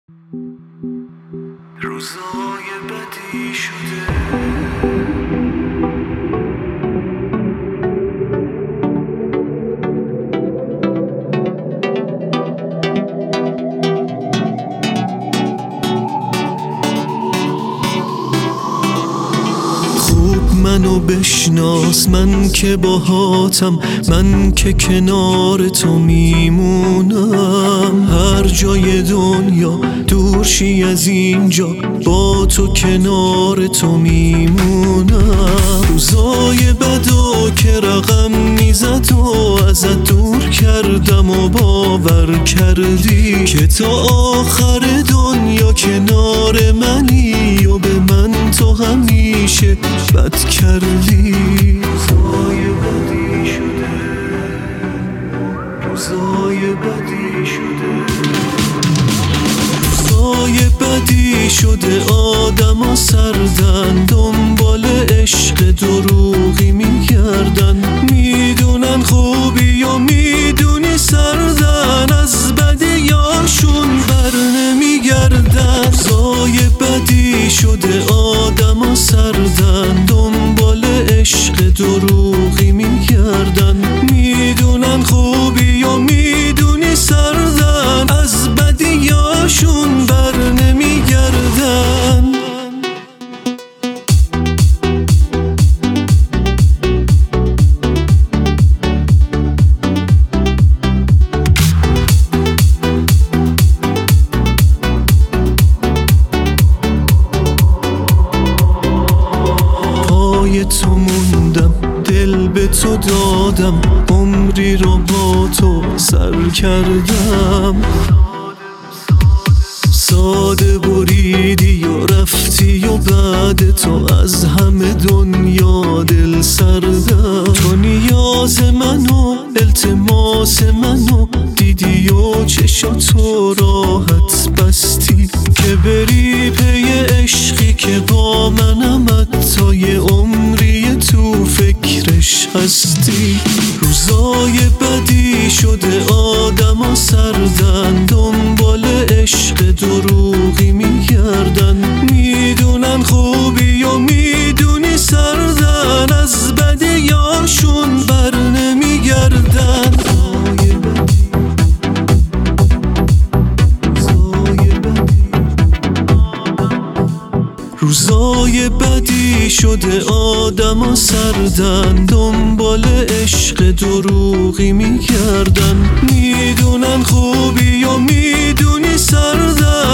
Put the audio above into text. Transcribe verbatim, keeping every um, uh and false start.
روزای بدی شده منو بشناس، من که باهاتم، من که کنار تو میمونم. هر جای دنیا دورشی از اینجا، با تو کنار تو میمونم. روزای بدو که رقم میزد و ازت دور کردم و باور کردی که تا آخر دنیا کنار منی و به من تو همیشه بد کردی. روزای بدی شده، روزای بدی شده، روزای بدی شده. آدم سردن دنبال عشق دروغی میگردن، میدونن خوبی و میدونی سردن، از بدیاشون بر نمیگردن. روزای بدی شده، آدم سردن دنبال عشق دروغی میگردن، میدونن خوبی و میدونی سردن، از بدیاشون بر نمیگردن. پای تو موندم، دل به تو دادم، عمری رو با تو سر کردم. ساده بریدی و رفتی و بعد تو از همه دنیا دل سردم. تو نیاز منو، التماس منو دیدی و چشاتو راحت بستی که بری پی عشقی که با منم، حتی یه عمری تو فکرش هستی. روزای بدی شده، آدم سردن دنبال عشق دروغی میگردن، میدونن خوبی و میدونی سردن، از بدیاشون بر نمیگردن. روزای بدی شده، آدم سردن دنبال عشق دروغی میگردن، میدونن خوبی و میدونی سردن،